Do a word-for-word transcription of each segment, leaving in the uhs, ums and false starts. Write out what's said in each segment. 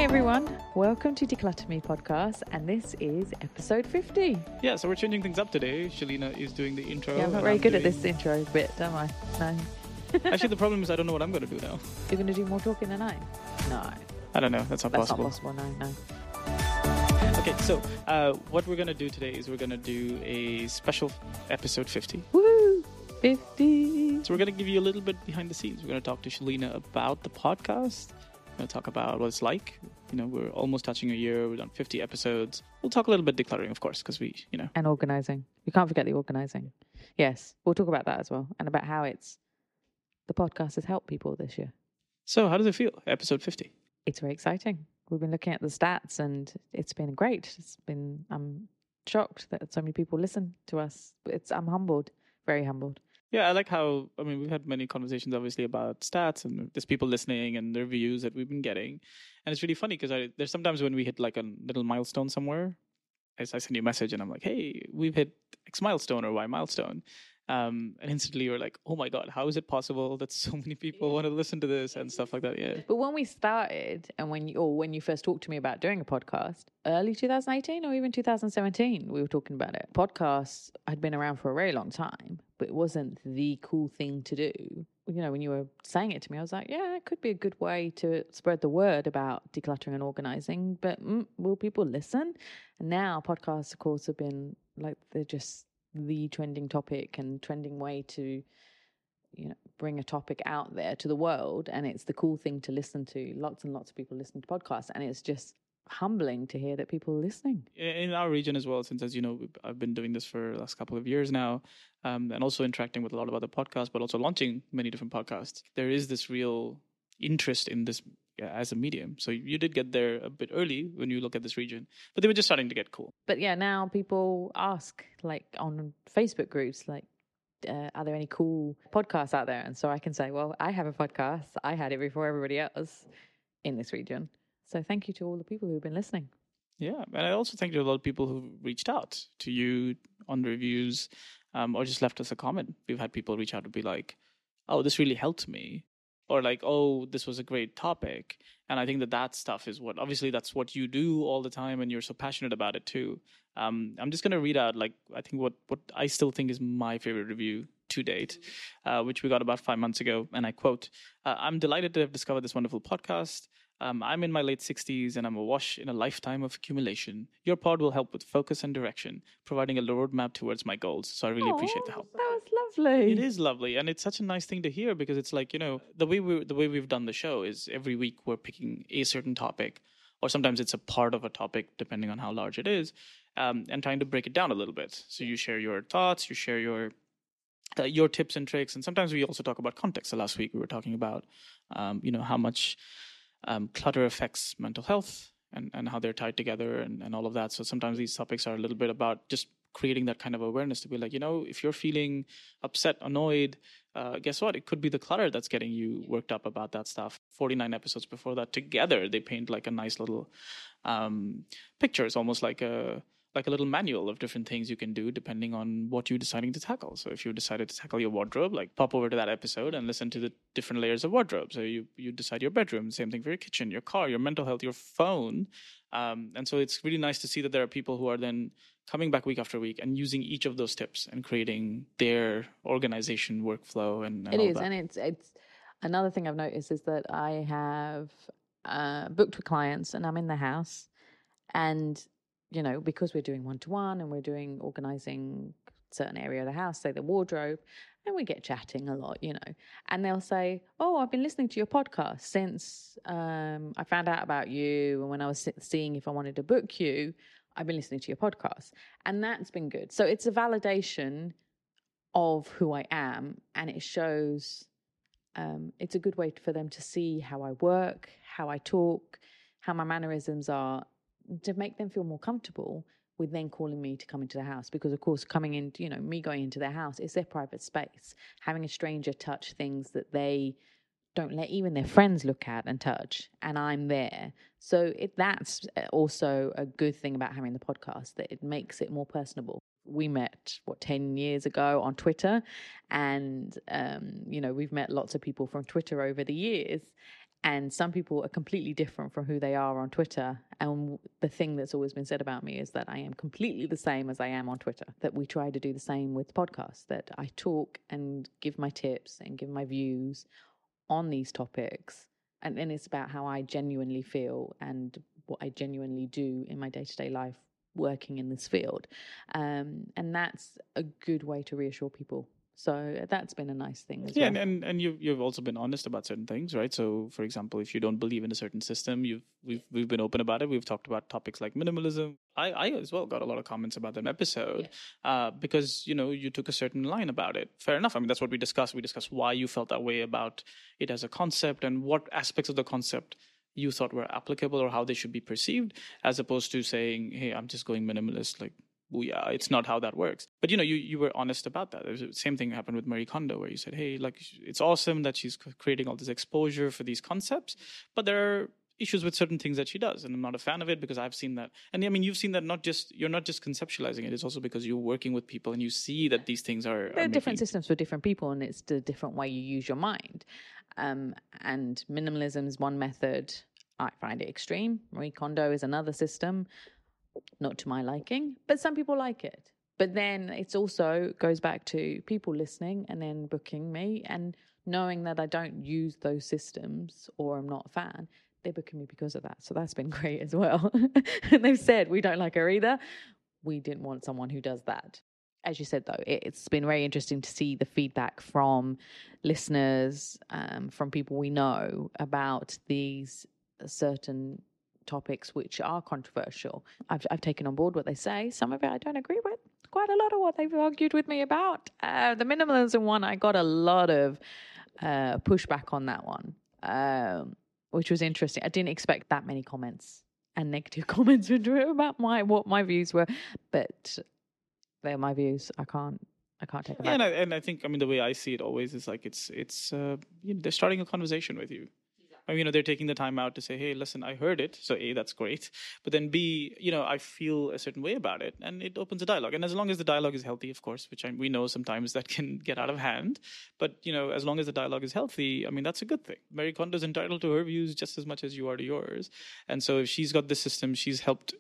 everyone, welcome to Declutter Me podcast, and this is episode fifty. Yeah, so we're changing things up today. Shalina is doing the intro. Yeah, I'm not very I'm good doing... at this intro bit, am I? No. Actually, the problem is I don't know what I'm going to do now. You're going to do more talking than I? No. I don't know. That's not That's possible. That's not possible, no, no. Okay, so uh, what we're going to do today is we're going to do a special episode fifty. Woo! fifty! So we're going to give you a little bit behind the scenes. We're going to talk to Shalina about the podcast. We're going to talk about what it's like. You know, we're almost touching a year. We've done fifty episodes. We'll talk a little bit decluttering, of course, because we, you know. And organising. You can't forget the organising. Yes, we'll talk about that as well. And about how it's, the podcast has helped people this year. So how does it feel, episode fifty? It's very exciting. We've been looking at the stats and it's been great. It's been, I'm shocked that so many people listen to us. It's, I'm humbled, very humbled. Yeah, I like how, I mean, we've had many conversations, obviously, about stats and there's people listening and the reviews that we've been getting. And it's really funny because there's sometimes when we hit like a little milestone somewhere, I, I send you a message and I'm like, hey, we've hit X milestone or Y milestone. Um, and instantly you're like, oh my God, how is it possible that so many people want to listen to this and stuff like that? Yeah. But when we started and when you, or when you first talked to me about doing a podcast, early two thousand eighteen or even two thousand seventeen, we were talking about it. Podcasts had been around for a very long time, but it wasn't the cool thing to do. You know, when you were saying it to me, I was like, yeah, it could be a good way to spread the word about decluttering and organizing, but mm, will people listen? And now podcasts, of course, have been like, they're just the trending topic and trending way to, you know, bring a topic out there to the world. And it's the cool thing to listen to. Lots and lots of people listen to podcasts, and it's just humbling to hear that people are listening. In our region as well, since, as you know, I've been doing this for the last couple of years now, um, and also interacting with a lot of other podcasts, but also launching many different podcasts. There is this real interest in this yeah, as a medium. So you did get there a bit early when you look at this region, but they were just starting to get cool. But yeah, now people ask, like on Facebook groups, like, uh, are there any cool podcasts out there? And so I can say, well, I have a podcast. I had it before everybody else in this region. So thank you to all the people who've been listening. Yeah, and I also thank you to a lot of people who reached out to you on the reviews um, or just left us a comment. We've had people reach out to be like, oh, this really helped me. Or like, oh, this was a great topic. And I think that that stuff is what, obviously that's what you do all the time and you're so passionate about it too. Um, I'm just going to read out, like, I think what, what I still think is my favorite review to date, uh, which we got about five months ago. And I quote, uh, I'm delighted to have discovered this wonderful podcast. Um, I'm in my late sixties and I'm awash in a lifetime of accumulation. Your pod will help with focus and direction, providing a roadmap towards my goals. So I really Aww, appreciate the help. That was lovely. It is lovely, and it's such a nice thing to hear because it's like, you know, the way we the way we've done the show is every week we're picking a certain topic, or sometimes it's a part of a topic depending on how large it is, um, and trying to break it down a little bit. So you share your thoughts, you share your uh, your tips and tricks, and sometimes we also talk about context. So last week we were talking about, um, you know, how much Um, clutter affects mental health and, and how they're tied together and, and all of that. So sometimes these topics are a little bit about just creating that kind of awareness to be like, you know, if you're feeling upset, annoyed, uh, guess what? It could be the clutter that's getting you worked up about that stuff. forty-nine episodes before that together, they paint like a nice little um, picture. It's almost like a like a little manual of different things you can do depending on what you're deciding to tackle. So if you decided to tackle your wardrobe, like pop over to that episode and listen to the different layers of wardrobe. So you, you decide your bedroom, same thing for your kitchen, your car, your mental health, your phone. Um, and so it's really nice to see that there are people who are then coming back week after week and using each of those tips and creating their organization workflow. And, and it all is. that. And it's, it's another thing I've noticed is that I have uh, booked with clients and I'm in the house and you know, because we're doing one-to-one and we're doing organizing certain area of the house, say the wardrobe, and we get chatting a lot, you know, and they'll say, oh, I've been listening to your podcast since um, I found out about you. And when I was seeing if I wanted to book you, I've been listening to your podcast. And that's been good. So it's a validation of who I am. And it shows, um, it's a good way for them to see how I work, how I talk, how my mannerisms are, to make them feel more comfortable with then calling me to come into the house. Because, of course, coming in, you know, me going into their house is their private space. Having a stranger touch things that they don't let even their friends look at and touch, and I'm there. So it, that's also a good thing about having the podcast, that it makes it more personable. We met, what, ten years ago on Twitter, and, um, you know, we've met lots of people from Twitter over the years. And some people are completely different from who they are on Twitter. And the thing that's always been said about me is that I am completely the same as I am on Twitter, that we try to do the same with podcasts, that I talk and give my tips and give my views on these topics. And then it's about how I genuinely feel and what I genuinely do in my day-to-day life working in this field. Um, and that's a good way to reassure people. So that's been a nice thing as yeah, well. and, and and you've you've also been honest about certain things, right? So, for example, if you don't believe in a certain system, you've we've we've been open about it. We've talked about topics like minimalism. I, I as well got a lot of comments about that episode uh, because you know you took a certain line about it. Fair enough. I mean, that's what we discussed. We discussed why you felt that way about it as a concept and what aspects of the concept you thought were applicable or how they should be perceived, as opposed to saying, "Hey, I'm just going minimalist." Like, yeah, it's not how that works. But, you know, you, you were honest about that. The same thing happened with Marie Kondo, where you said, hey, like, it's awesome that she's creating all this exposure for these concepts, but there are issues with certain things that she does. And I'm not a fan of it because I've seen that. And I mean, you've seen that not just, you're not just conceptualizing it. It's also because you're working with people and you see that these things are... There are, are different making... systems for different people, and it's the different way you use your mind. Um, and minimalism is one method. I find it extreme. Marie Kondo is another system. Not to my liking, but some people like it. But then it's also goes back to people listening and then booking me and knowing that I don't use those systems or I'm not a fan. They're booking me because of that. So that's been great as well. And they've said, we don't like her either. We didn't want someone who does that. As you said, though, it's been very interesting to see the feedback from listeners, um, from people we know about these certain topics which are controversial. I've I've taken on board what they say. Some of it I don't agree with. Quite a lot of what they've argued with me about. Uh, the minimalism one, I got a lot of uh, pushback on that one, um, which was interesting. I didn't expect that many comments and negative comments about my what my views were, but they're my views. I can't I can't take them yeah, back. And I, and I think, I mean, the way I see it always is like it's, it's uh, you know, they're starting a conversation with you. I mean, you know, they're taking the time out to say, hey, listen, I heard it. So A, that's great. But then B, you know, I feel a certain way about it. And it opens a dialogue. And as long as the dialogue is healthy, of course, which I, we know sometimes that can get out of hand. But, you know, as long as the dialogue is healthy, I mean, that's a good thing. Marie Kondo is entitled to her views just as much as you are to yours. And so if she's got this system, she's helped,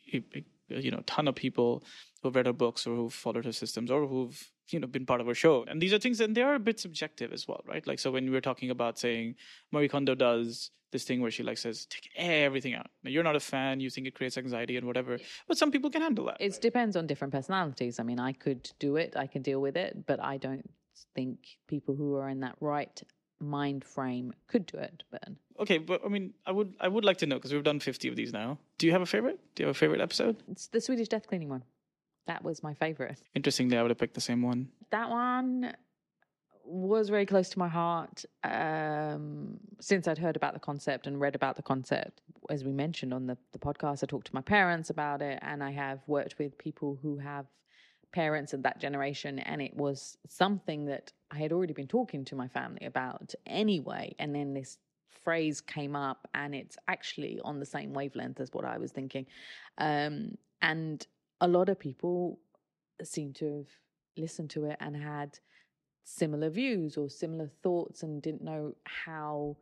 you know, a ton of people who've read her books or who've followed her systems or who've, you know, been part of her show. And these are things, and they are a bit subjective as well, right? Like, so when we were talking about saying Marie Kondo does this thing where she like says, take everything out. Now, you're not a fan, you think it creates anxiety and whatever, but some people can handle that. It depends on different personalities. I mean, I could do it, I can deal with it, but I don't think people who are in that right mind frame could do it. But okay, but I mean, I would I would like to know, because we've done fifty of these now. Do you have a favorite? Do you have a favorite episode? It's the Swedish death cleaning one. That was my favorite. Interestingly, I would have picked the same one. That one was very close to my heart um, since I'd heard about the concept and read about the concept. As we mentioned on the, the podcast, I talked to my parents about it, and I have worked with people who have parents of that generation, and it was something that I had already been talking to my family about anyway, and then this phrase came up, and it's actually on the same wavelength as what I was thinking. Um, and a lot of people seem to have listened to it and had similar views or similar thoughts and didn't know how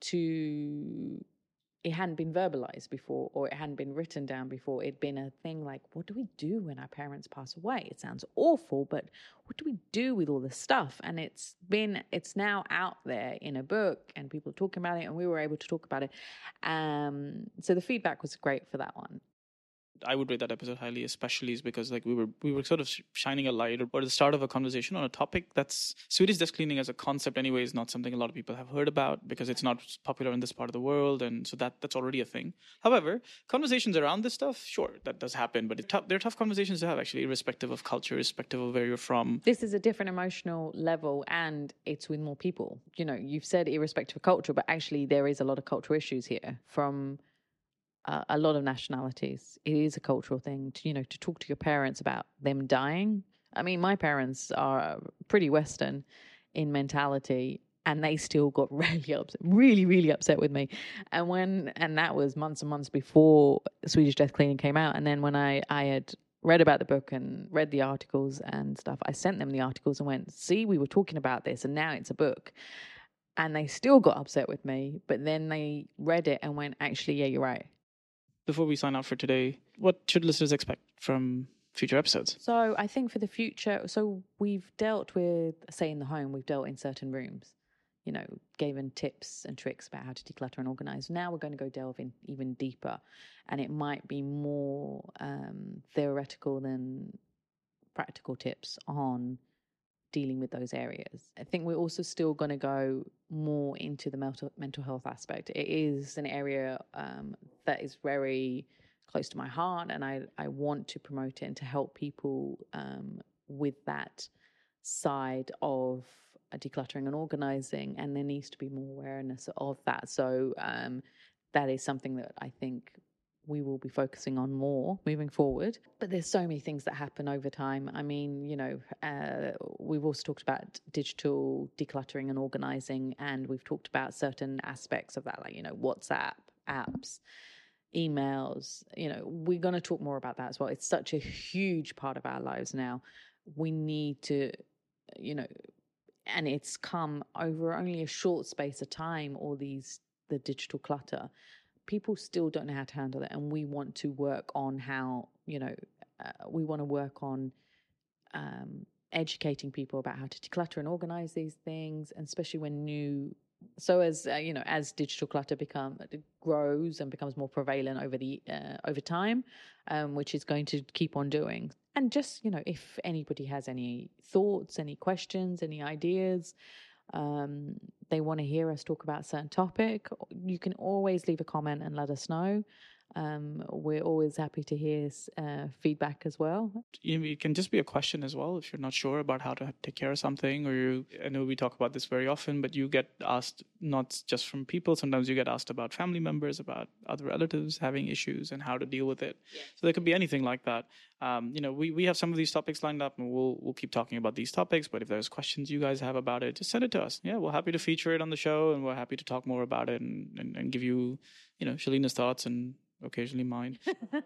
to... It hadn't been verbalized before, or it hadn't been written down before. It'd been a thing like, what do we do when our parents pass away? It sounds awful, but what do we do with all this stuff? And it's been, it's now out there in a book and people are talking about it, and we were able to talk about it. Um, so the feedback was great for that one. I would rate that episode highly, especially is because like we were we were sort of shining a light or at the start of a conversation on a topic that's Swedish death cleaning as a concept anyway is not something a lot of people have heard about because it's not popular in this part of the world, and so that that's already a thing. However, conversations around this stuff, sure, that does happen, but it tough, they're tough conversations to have actually, irrespective of culture, irrespective of where you're from. This is a different emotional level, and it's with more people. You know, you've said irrespective of culture, but actually there is a lot of cultural issues here from Uh, a lot of nationalities. It is a cultural thing to, you know, to talk to your parents about them dying. I mean, my parents are pretty Western in mentality, and they still got really upset, really, really upset with me. And when, and that was months and months before Swedish Death Cleaning came out. And then when I, I had read about the book and read the articles and stuff, I sent them the articles and went, see, we were talking about this and now it's a book. and they still got upset with me, but then they read it and went, actually, yeah, you're right. Before we sign out for today, what should listeners expect from future episodes? So I think for the future, so we've dealt with, say in the home, we've dealt in certain rooms, you know, given tips and tricks about how to declutter and organize. Now we're going to go delve in even deeper, and it might be more um, theoretical than practical tips on dealing with those areas. I think we're also still going to go more into the mental mental health aspect. It is an area um, that is very close to my heart, and I, I want to promote it and to help people um, with that side of decluttering and organizing, and there needs to be more awareness of that. So um, that is something that I think we will be focusing on more moving forward. But there's so many things that happen over time. I mean, you know, uh, we've also talked about digital decluttering and organizing, and we've talked about certain aspects of that, like, you know, WhatsApp, apps, emails. You know, we're going to talk more about that as well. It's such a huge part of our lives now. We need to, you know, and it's come over only a short space of time, all these, the digital clutter. People still don't know how to handle it, and we want to work on how, you know, uh, we want to work on um, educating people about how to declutter and organize these things, and especially when new, so as uh, you know, as digital clutter become grows and becomes more prevalent over the uh, over time, um, which is going to keep on doing. And just, you know, if anybody has any thoughts, any questions, any ideas, um, they want to hear us talk about a certain topic, you can always leave a comment and let us know. Um, we're always happy to hear uh, feedback as well. It can just be a question as well if you're not sure about how to take care of something, or you, I know we talk about this very often, but you get asked not just from people, sometimes you get asked about family members, about other relatives having issues and how to deal with it. Yeah. So there could be anything like that. Um, you know, we, we have some of these topics lined up, and we'll we'll keep talking about these topics, but if there's questions you guys have about it, just send it to us. Yeah, we're happy to feature it on the show, and we're happy to talk more about it and, and, and give you, you know, Shalina's thoughts and occasionally mine.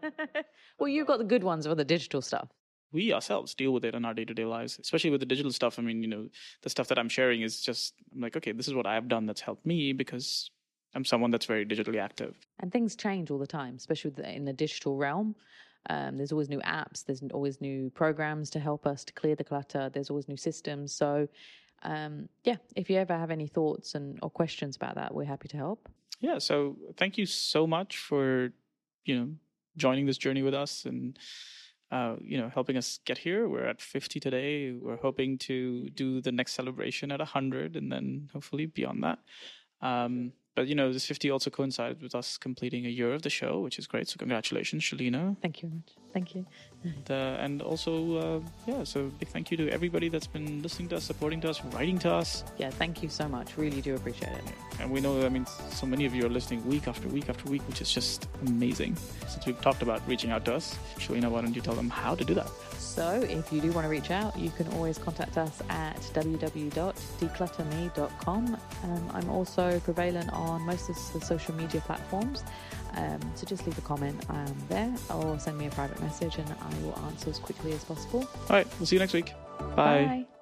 Well, you've got the good ones for the digital stuff. We ourselves deal with it in our day-to-day lives, especially with the digital stuff. I mean, you know, the stuff that I'm sharing is just, I'm like, okay, this is what I've done that's helped me because I'm someone that's very digitally active. And things change all the time, especially with the, in the digital realm. Um, there's always new apps. There's always new programs to help us to clear the clutter. There's always new systems. So, um, yeah, if you ever have any thoughts and or questions about that, we're happy to help. Yeah, so thank you so much for, you know, joining this journey with us and, uh, you know, helping us get here. We're at fifty today. We're hoping to do the next celebration at one hundred and then hopefully beyond that. Um, but, you know, this fifty also coincided with us completing a year of the show, which is great. So congratulations, Shalina. Thank you very much. Thank you. And, uh, and also, uh, yeah, so big thank you to everybody that's been listening to us, supporting to us, writing to us. Yeah, thank you so much. Really do appreciate it. And we know, I mean, so many of you are listening week after week after week, which is just amazing. Since we've talked about reaching out to us, Shalina, why don't you tell them how to do that? So if you do want to reach out, you can always contact us at w w w dot declutter me dot com. Um, I'm also prevalent on most of the social media platforms. Um, so just leave a comment um, there or send me a private message and I will answer as quickly as possible. All right. We'll see you next week. Bye. Bye.